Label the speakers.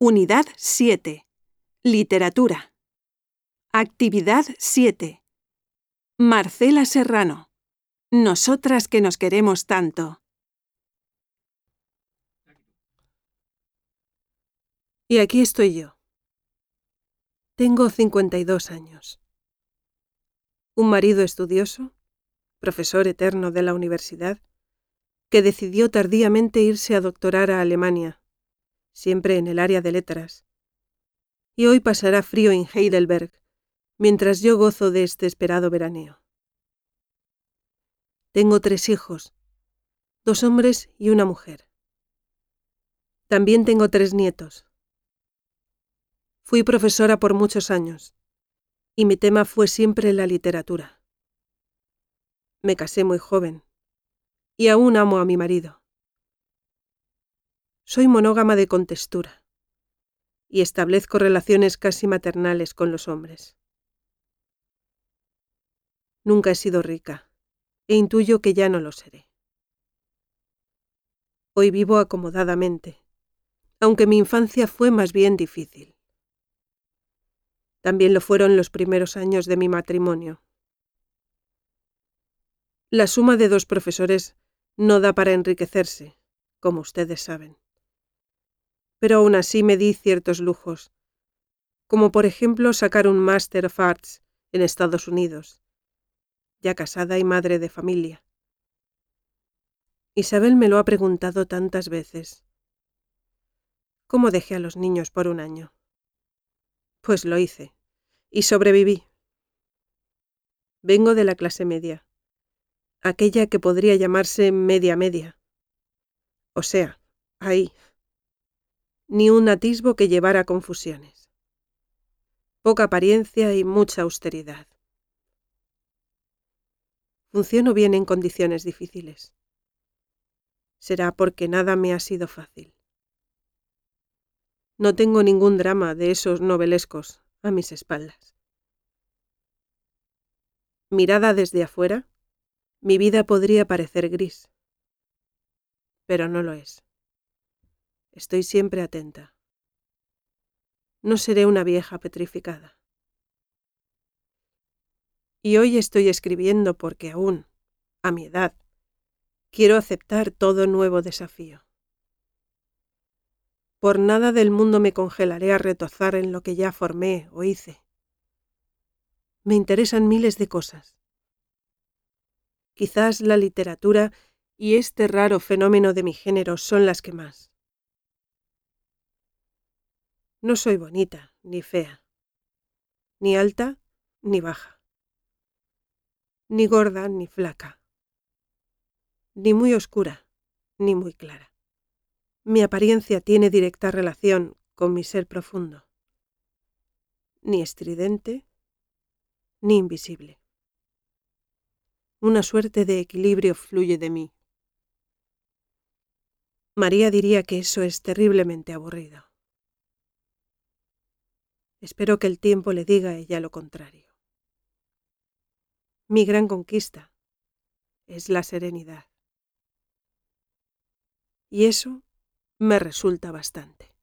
Speaker 1: Unidad 7. Literatura. Actividad 7. Marcela Serrano. Nosotras que nos queremos tanto.
Speaker 2: Y aquí estoy yo. Tengo 52 años. Un marido estudioso, profesor eterno de la universidad, que decidió tardíamente irse a doctorar a Alemania, siempre en el área de letras, y hoy pasará frío en Heidelberg, mientras yo gozo de este esperado veraneo. Tengo 3 hijos, 2 hombres y una mujer. También tengo 3 nietos. Fui profesora por muchos años, y mi tema fue siempre la literatura. Me casé muy joven, y aún amo a mi marido. Soy monógama de contextura, y establezco relaciones casi maternales con los hombres. Nunca he sido rica, e intuyo que ya no lo seré. Hoy vivo acomodadamente, aunque mi infancia fue más bien difícil. También lo fueron los primeros años de mi matrimonio. La suma de 2 profesores no da para enriquecerse, como ustedes saben. Pero aún así me di ciertos lujos, como por ejemplo sacar un Master of Arts en Estados Unidos, ya casada y madre de familia. Isabel me lo ha preguntado tantas veces. ¿Cómo dejé a los niños por un año? Pues lo hice, y sobreviví. Vengo de la clase media, aquella que podría llamarse media-media. O sea, ahí. Ni un atisbo que llevara a confusiones. Poca apariencia y mucha austeridad. Funciono bien en condiciones difíciles. Será porque nada me ha sido fácil. No tengo ningún drama de esos novelescos a mis espaldas. Mirada desde afuera, mi vida podría parecer gris. Pero no lo es. Estoy siempre atenta. No seré una vieja petrificada. Y hoy estoy escribiendo porque aún, a mi edad, quiero aceptar todo nuevo desafío. Por nada del mundo me congelaré a retozar en lo que ya formé o hice. Me interesan miles de cosas. Quizás la literatura y este raro fenómeno de mi género son las que más. No soy bonita ni fea, ni alta ni baja, ni gorda ni flaca, ni muy oscura ni muy clara. Mi apariencia tiene directa relación con mi ser profundo, ni estridente ni invisible. Una suerte de equilibrio fluye de mí. María diría que eso es terriblemente aburrido. Espero que el tiempo le diga a ella lo contrario. Mi gran conquista es la serenidad. Y eso me resulta bastante.